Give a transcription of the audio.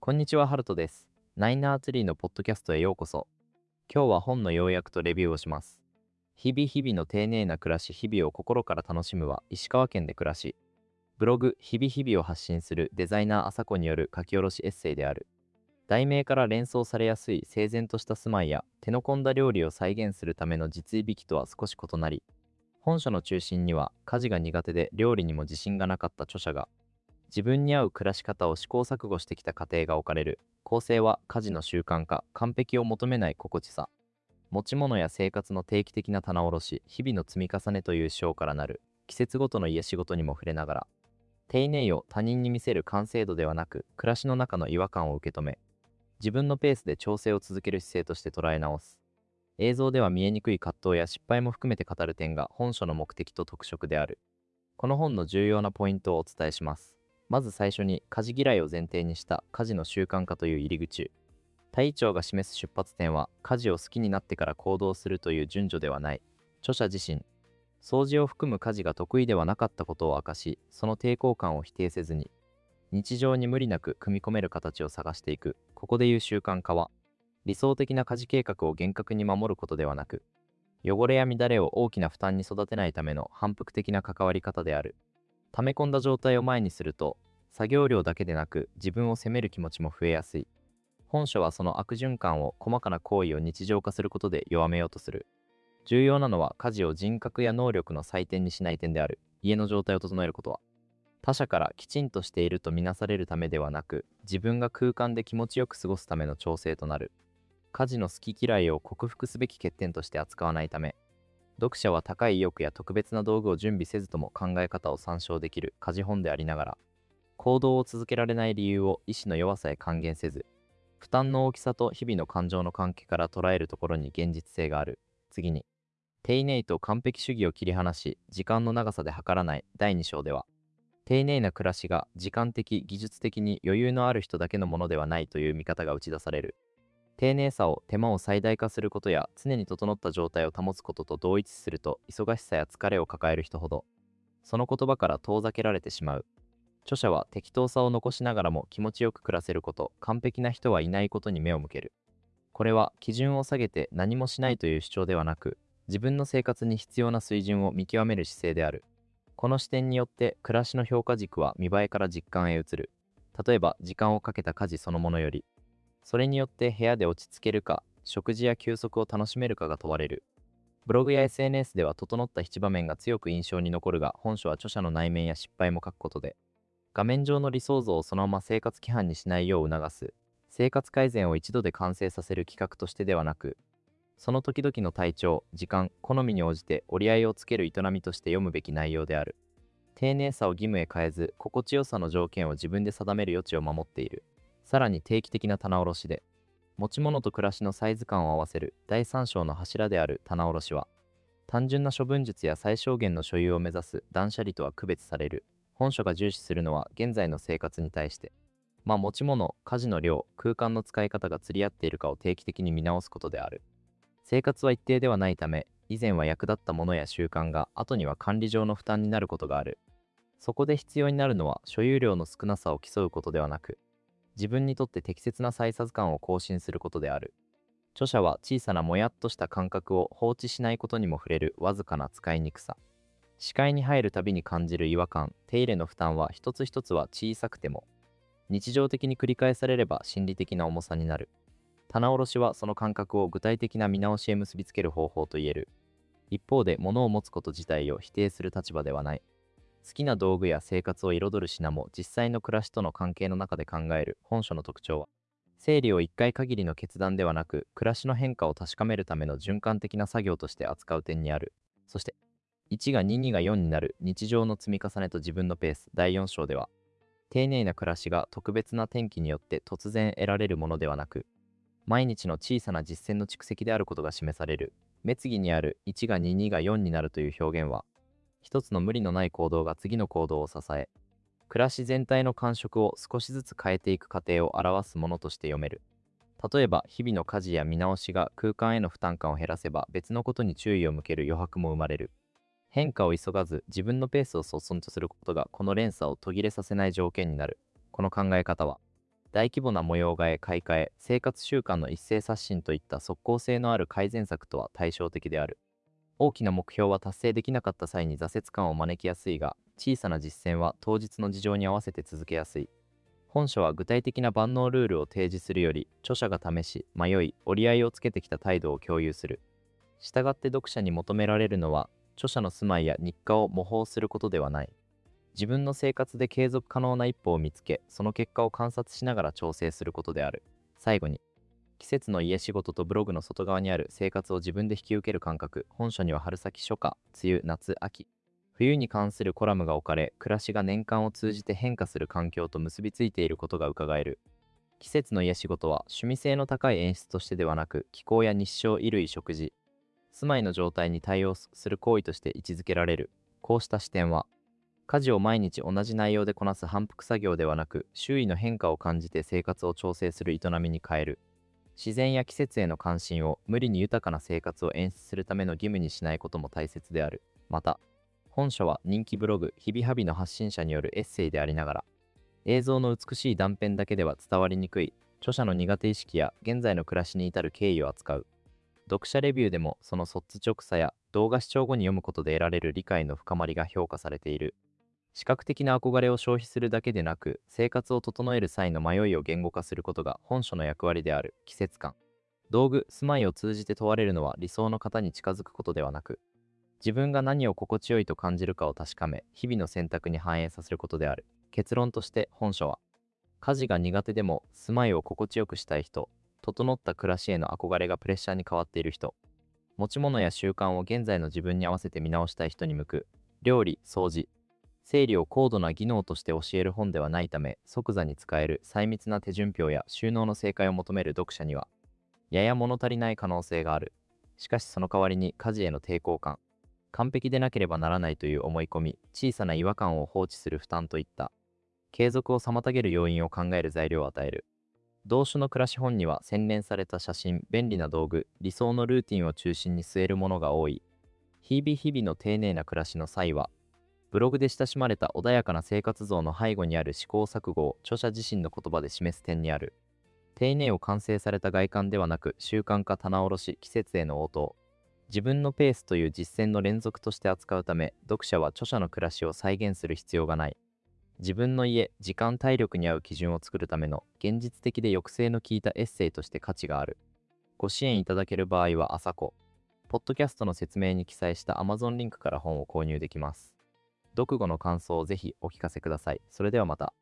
こんにちは、ハルトです。ナイナーツリーのポッドキャストへようこそ。今日は本の要約とレビューをします。日々日々の丁寧な暮らし、日々を心から楽しむは石川県で暮らし。ブログ、日々日々を発信するデザイナー朝子による書き下ろしエッセイである。題名から連想されやすい整然とした住まいや手の込んだ料理を再現するための実いびきとは少し異なり、本書の中心には家事が苦手で料理にも自信がなかった著者が、自分に合う暮らし方を試行錯誤してきた過程が置かれる。構成は家事の習慣化、完璧を求めない心地さ、持ち物や生活の定期的な棚卸し、日々の積み重ねという章からなる。季節ごとの家仕事にも触れながら、丁寧を他人に見せる完成度ではなく、暮らしの中の違和感を受け止め、自分のペースで調整を続ける姿勢として捉え直す。映像では見えにくい葛藤や失敗も含めて語る点が本書の目的と特色である。この本の重要なポイントをお伝えします。まず最初に、家事嫌いを前提にした家事の習慣化という入り口。体調が示す出発点は、家事を好きになってから行動するという順序ではない。著者自身、掃除を含む家事が得意ではなかったことを明かし、その抵抗感を否定せずに、日常に無理なく組み込める形を探していく。ここでいう習慣化は、理想的な家事計画を厳格に守ることではなく、汚れや乱れを大きな負担に育てないための反復的な関わり方である。溜め込んだ状態を前にすると、作業量だけでなく自分を責める気持ちも増えやすい。本書はその悪循環を細かな行為を日常化することで弱めようとする。重要なのは家事を人格や能力の採点にしない点である。家の状態を整えることは、他者からきちんとしているとみなされるためではなく、自分が空間で気持ちよく過ごすための調整となる。家事の好き嫌いを克服すべき欠点として扱わないため、読者は高い意欲や特別な道具を準備せずとも考え方を参照できる家事本でありながら、行動を続けられない理由を意志の弱さへ還元せず、負担の大きさと日々の感情の関係から捉えるところに現実性がある。次に、丁寧と完璧主義を切り離し、時間の長さで測らない第2章では、丁寧な暮らしが時間的、技術的に余裕のある人だけのものではないという見方が打ち出される。丁寧さを手間を最大化することや常に整った状態を保つことと同一視すると、忙しさや疲れを抱える人ほどその言葉から遠ざけられてしまう。著者は適当さを残しながらも気持ちよく暮らせること、完璧な人はいないことに目を向ける。これは基準を下げて何もしないという主張ではなく、自分の生活に必要な水準を見極める姿勢である。この視点によって暮らしの評価軸は見栄えから実感へ移る。例えば時間をかけた家事そのものより、それによって部屋で落ち着けるか、食事や休息を楽しめるかが問われる。ブログや SNS では整った一場面が強く印象に残るが、本書は著者の内面や失敗も書くことで、画面上の理想像をそのまま生活規範にしないよう促す。生活改善を一度で完成させる企画としてではなく、その時々の体調、時間、好みに応じて折り合いをつける営みとして読むべき内容である。丁寧さを義務へ変えず、心地よさの条件を自分で定める余地を守っている。さらに定期的な棚卸しで、持ち物と暮らしのサイズ感を合わせる第3章の柱である棚卸しは、単純な処分術や最小限の所有を目指す断捨離とは区別される。本書が重視するのは現在の生活に対して、持ち物、家事の量、空間の使い方が釣り合っているかを定期的に見直すことである。生活は一定ではないため、以前は役立ったものや習慣が後には管理上の負担になることがある。そこで必要になるのは所有量の少なさを競うことではなく、自分にとって適切なサイズ感を更新することである。著者は小さなもやっとした感覚を放置しないことにも触れるわずかな使いにくさ。視界に入るたびに感じる違和感、手入れの負担は一つ一つは小さくても、日常的に繰り返されれば心理的な重さになる。棚卸しはその感覚を具体的な見直しへ結びつける方法といえる。一方で物を持つこと自体を否定する立場ではない。好きな道具や生活を彩る品も実際の暮らしとの関係の中で考える。本書の特徴は、整理を一回限りの決断ではなく、暮らしの変化を確かめるための循環的な作業として扱う点にある。そして、1が2、2が4になる日常の積み重ねと自分のペース。第4章では、丁寧な暮らしが特別な転機によって突然得られるものではなく、毎日の小さな実践の蓄積であることが示される。滅儀にある1が2、2が4になるという表現は、一つの無理のない行動が次の行動を支え、暮らし全体の感触を少しずつ変えていく過程を表すものとして読める。例えば、日々の家事や見直しが空間への負担感を減らせば、別のことに注意を向ける余白も生まれる。変化を急がず、自分のペースを率先とすることが、この連鎖を途切れさせない条件になる。この考え方は、 大規模な模様替え、買い替え、生活習慣の一斉刷新といった即効性のある改善策とは対照的である。大きな目標は達成できなかった際に挫折感を招きやすいが、小さな実践は当日の事情に合わせて続けやすい。本書は具体的な万能ルールを提示するより、著者が試し、迷い、折り合いをつけてきた態度を共有する。したがって読者に求められるのは、著者の住まいや日課を模倣することではない。自分の生活で継続可能な一歩を見つけ、その結果を観察しながら調整することである。最後に、季節の家仕事とブログの外側にある生活を自分で引き受ける感覚。本書には春先、初夏、梅雨、夏、秋、冬に関するコラムが置かれ、暮らしが年間を通じて変化する環境と結びついていることがうかがえる。季節の家仕事は趣味性の高い演出としてではなく、気候や日照、衣類、食事、住まいの状態に対応する行為として位置づけられる。こうした視点は、家事を毎日同じ内容でこなす反復作業ではなく、周囲の変化を感じて生活を調整する営みに変える。自然や季節への関心を無理に豊かな生活を演出するための義務にしないことも大切である。また、本書は人気ブログ、日々ハビの発信者によるエッセイでありながら、映像の美しい断片だけでは伝わりにくい著者の苦手意識や現在の暮らしに至る経緯を扱う。読者レビューでもその率直さや動画視聴後に読むことで得られる理解の深まりが評価されている。視覚的な憧れを消費するだけでなく、生活を整える際の迷いを言語化することが本書の役割である。季節感、道具、住まいを通じて問われるのは理想の方に近づくことではなく、自分が何を心地よいと感じるかを確かめ、日々の選択に反映させることである。結論として本書は、家事が苦手でも住まいを心地よくしたい人、整った暮らしへの憧れがプレッシャーに変わっている人、持ち物や習慣を現在の自分に合わせて見直したい人に向く。料理、掃除、整理を高度な技能として教える本ではないため、即座に使える細密な手順表や収納の正解を求める読者には、やや物足りない可能性がある。しかしその代わりに家事への抵抗感、完璧でなければならないという思い込み、小さな違和感を放置する負担といった継続を妨げる要因を考える材料を与える。同種の暮らし本には洗練された写真、便利な道具、理想のルーティンを中心に据えるものが多い。日々日々の丁寧な暮らしの際は、ブログで親しまれた穏やかな生活像の背後にある試行錯誤を著者自身の言葉で示す点にある。丁寧を完成された外観ではなく、習慣化、棚卸し、季節への応答、自分のペースという実践の連続として扱うため、読者は著者の暮らしを再現する必要がない。自分の家、時間、体力に合う基準を作るための現実的で抑制の効いたエッセイとして価値がある。ご支援いただける場合は朝子、ポッドキャストの説明に記載した Amazon リンクから本を購入できます。読後の感想をぜひお聞かせください。それではまた。